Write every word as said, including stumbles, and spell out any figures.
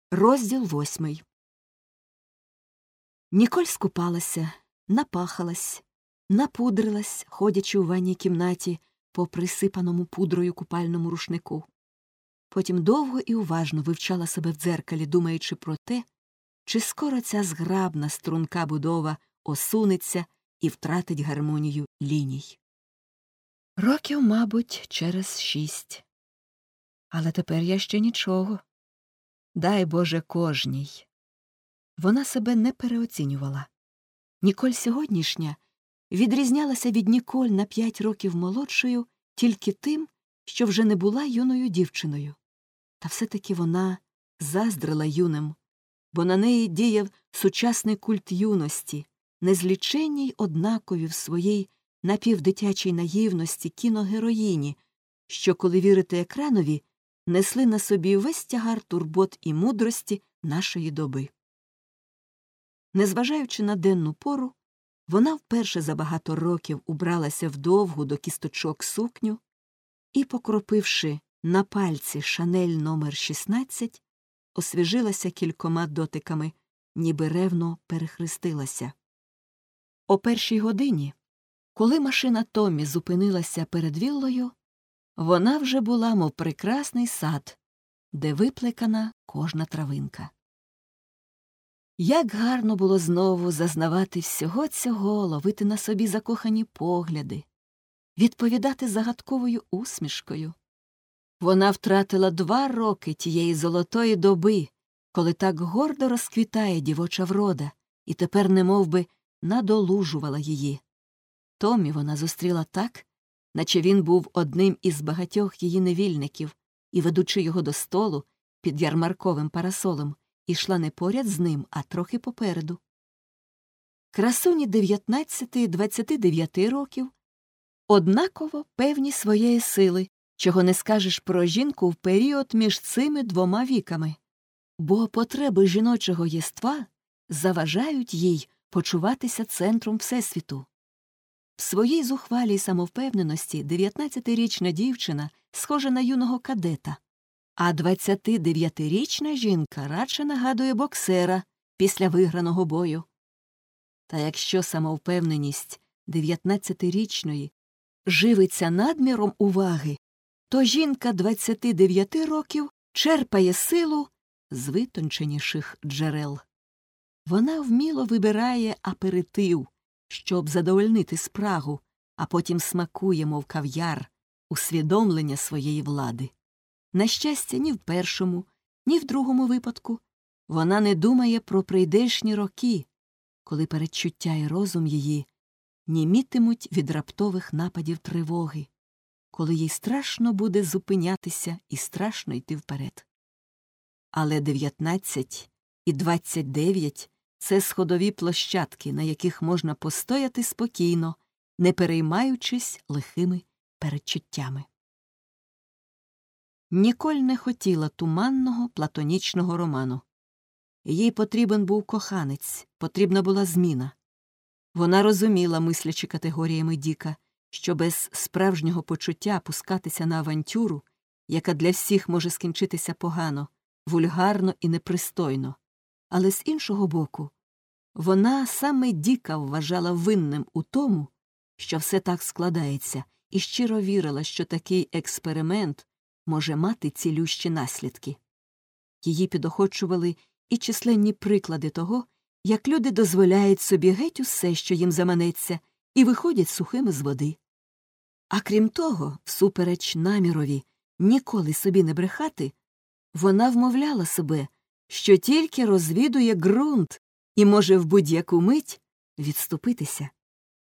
Розділ восьмий. Ніколь скупалася, напахалась, напудрилась, ходячи у ванній кімнаті по присипаному пудрою купальному рушнику. Потім довго і уважно вивчала себе в дзеркалі, думаючи про те, чи скоро ця зграбна струнка будова осунеться і втратить гармонію ліній. Років, мабуть, через шість. Але тепер я ще нічого. Дай Боже кожній. Вона себе не переоцінювала. Ніколь сьогоднішня відрізнялася від Ніколь на п'ять років молодшою тільки тим, що вже не була юною дівчиною. Та все-таки вона заздрила юним, бо на неї діяв сучасний культ юності, незліченні й однакові в своїй напівдитячій наївності кіногероїні, що, коли вірити екранові, несли на собі весь тягар турбот і мудрості нашої доби. Незважаючи на денну пору, вона вперше за багато років убралася в довгу до кісточок сукню і, покропивши на пальці Шанель номер шістнадцять, освіжилася кількома дотиками, ніби ревно перехрестилася. О першій годині, коли машина Томмі зупинилася перед віллою, вона вже була, мов прекрасний сад, де виплекана кожна травинка. Як гарно було знову зазнавати всього цього, ловити на собі закохані погляди, відповідати загадковою усмішкою. Вона втратила два роки тієї золотої доби, коли так гордо розквітає дівоча врода, і тепер немовби надолужувала її. Томмі вона зустріла так, наче він був одним із багатьох її невільників, і, ведучи його до столу під ярмарковим парасолем, ішла не поряд з ним, а трохи попереду. Красуні дев'ятнадцяти-двадцяти дев'яти років однаково певні своєї сили, чого не скажеш про жінку в період між цими двома віками, бо потреби жіночого єства заважають їй почуватися центром Всесвіту. В своїй зухвалій самовпевненості дев'ятнадцятирічна дівчина схожа на юного кадета, а двадцятидев'ятирічна жінка радше нагадує боксера після виграного бою. Та якщо самовпевненість дев'ятнадцятирічної живиться надміром уваги, то жінка двадцяти дев'яти років черпає силу з витонченіших джерел. Вона вміло вибирає аперитив, щоб задовольнити спрагу, а потім смакує, мов кав'яр, усвідомлення своєї влади. На щастя, ні в першому, ні в другому випадку вона не думає про прийдешні роки, коли передчуття і розум її німітимуть від раптових нападів тривоги, коли їй страшно буде зупинятися і страшно йти вперед. Але дев'ятнадцять і двадцять дев'ять – це сходові площадки, на яких можна постояти спокійно, не переймаючись лихими передчуттями. Ніколь не хотіла туманного платонічного роману. Їй потрібен був коханець, потрібна була зміна. Вона розуміла, мислячи категоріями Діка, що без справжнього почуття пускатися на авантюру, яка для всіх може скінчитися погано, вульгарно і непристойно. Але з іншого боку, вона саме Діка вважала винним у тому, що все так складається, і щиро вірила, що такий експеримент може мати цілющі наслідки. Її підохочували і численні приклади того, як люди дозволяють собі геть усе, що їм заманеться, і виходять сухими з води. А крім того, всупереч намірові ніколи собі не брехати, вона вмовляла себе, що тільки розвідує ґрунт і може в будь-яку мить відступитися.